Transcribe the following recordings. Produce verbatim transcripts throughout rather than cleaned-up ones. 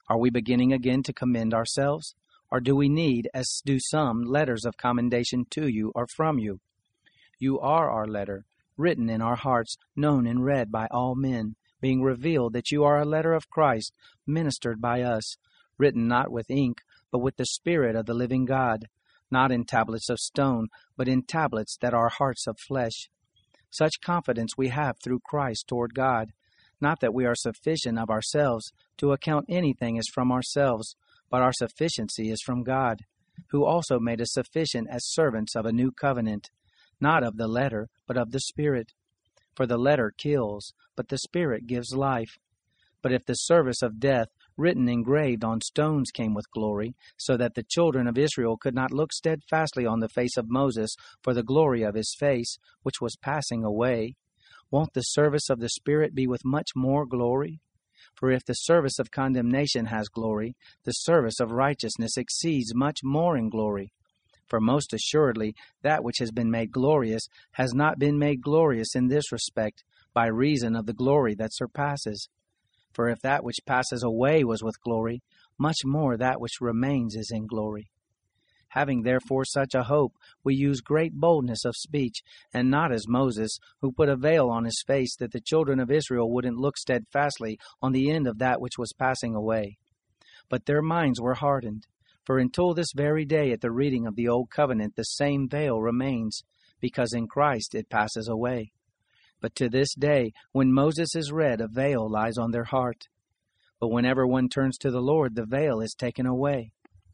Are we beginning again to commend ourselves? Or do we need, as do some, letters of commendation to you or from you? You are our letter, written in our hearts, known and read by all men, being revealed that you are a letter of Christ, ministered by us, written not with ink, but with the Spirit of the living God, not in tablets of stone, but in tablets that are hearts of flesh. Such confidence we have through Christ toward God, not that we are sufficient of ourselves to account anything as from ourselves, but our sufficiency is from God, who also made us sufficient as servants of a new covenant, not of the letter, but of the Spirit. For the letter kills, but the Spirit gives life. But if the service of death, written engraved on stones, came with glory, so that the children of Israel could not look steadfastly on the face of Moses for the glory of his face, which was passing away, won't the service of the Spirit be with much more glory? For if the service of condemnation has glory, the service of righteousness exceeds much more in glory. For most assuredly that which has been made glorious has not been made glorious in this respect, by reason of the glory that surpasses. For if that which passes away was with glory, much more that which remains is in glory. Having therefore such a hope, we use great boldness of speech, and not as Moses, who put a veil on his face, that the children of Israel wouldn't look steadfastly on the end of that which was passing away. But their minds were hardened. For until this very day at the reading of the Old Covenant the same veil remains, because in Christ it passes away. But to this day, when Moses is read, a veil lies on their heart. But whenever one turns to the Lord, the veil is taken away.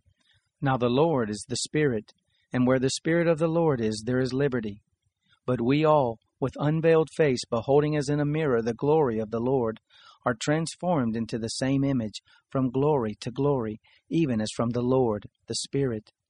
Now the Lord is the Spirit, and where the Spirit of the Lord is, there is liberty. But we all, with unveiled face, beholding as in a mirror the glory of the Lord, are transformed into the same image, from glory to glory, even as from the Lord, the Spirit.